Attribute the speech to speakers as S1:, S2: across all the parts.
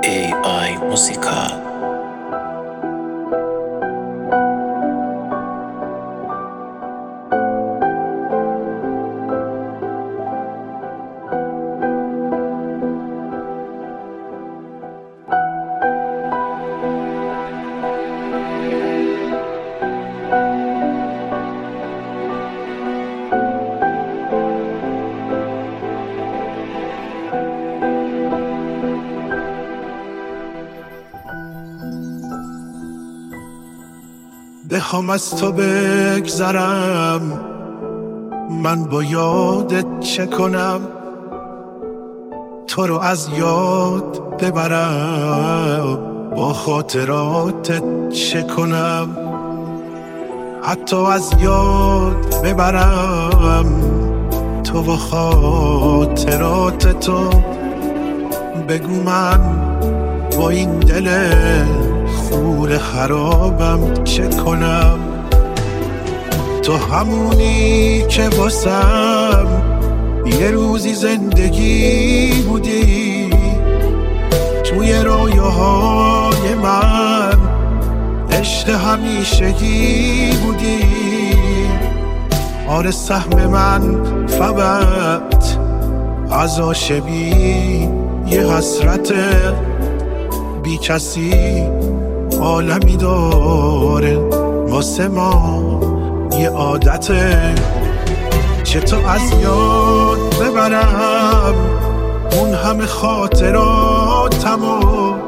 S1: AI Música.
S2: بخوام از تو بگذرم، من با یادت چه کنم؟ تو رو از یاد ببرم، با خاطراتت چه کنم؟ حتی از یاد ببرم تو و خاطرات تو. بگو من با این دل خون خرابم چه کنم؟ تو همونی که واسم یه روزی زندگی بودی، توی رویاهای من عشق همیشگی بودی. آره سهم من فقط از عاشقی یه حسرته، بی کسی عالمی داره واسه ما یه عادته. چطور از یاد ببرم اون همه خاطراتمو؟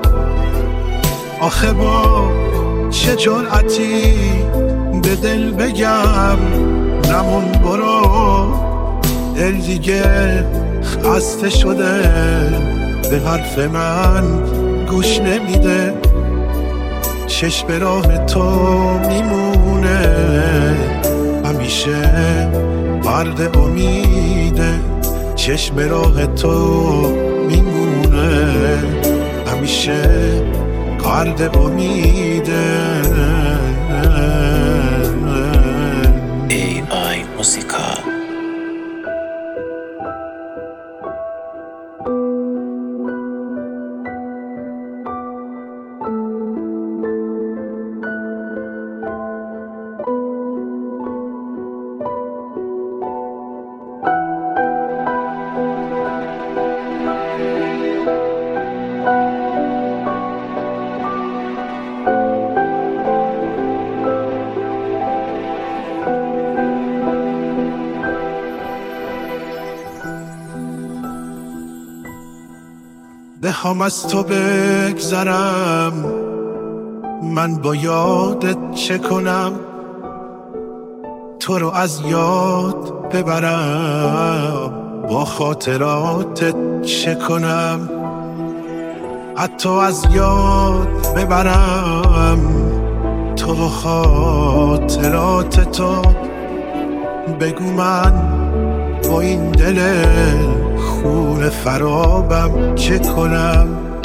S2: آخه با چه جرأتی به دل بگم نمون برو؟ دل دیگه خسته شده، به حرف من گوش نمیده. چشم به راه تو میمونه همیشه مرد امیده. چشم به راه تو میمونه همیشه مرد امیده.
S1: AI Música.
S2: بخوام از تو بگذرم، من با یادت چه کنم؟ تو رو از یاد ببرم، با خاطراتت چه کنم؟ حتی از یاد ببرم تو و خاطرات تو. بگو من با این دل خون خرابم چه کنم؟